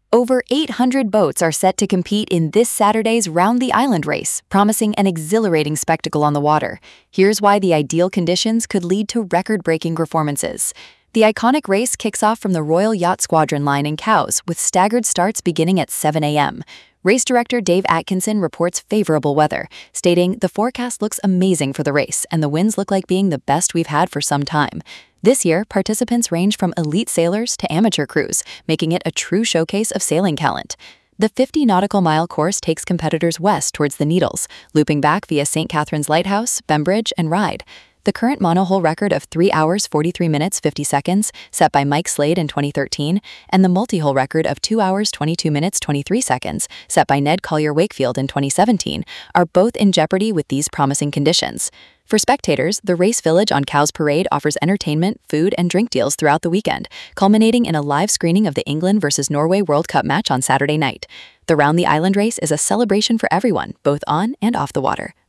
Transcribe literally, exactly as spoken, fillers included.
Over eight hundred boats are set to compete in this Saturday's Round the Island race, promising an exhilarating spectacle on the water. Here's why the ideal conditions could lead to record-breaking performances. The iconic race kicks off from the Royal Yacht Squadron line in Cowes, with staggered starts beginning at seven a m Race director Dave Atkinson reports favorable weather, stating, "The forecast looks amazing for the race, and the winds look like being the best we've had for some time." This year, participants range from elite sailors to amateur crews, making it a true showcase of sailing talent. The fifty nautical mile course takes competitors west towards the Needles, looping back via Saint Catherine's Lighthouse, Bembridge, and Ryde. The current monohull record of three hours forty-three minutes fifty seconds, set by Mike Slade in twenty thirteen, and the multi-hull record of two hours twenty-two minutes twenty-three seconds, set by Ned Collier Wakefield in twenty seventeen, are both in jeopardy with these promising conditions. For spectators, the Race Village on Cowes Parade offers entertainment, food, and drink deals throughout the weekend, culminating in a live screening of the England versus Norway World Cup match on Saturday night. The Round the Island race is a celebration for everyone, both on and off the water.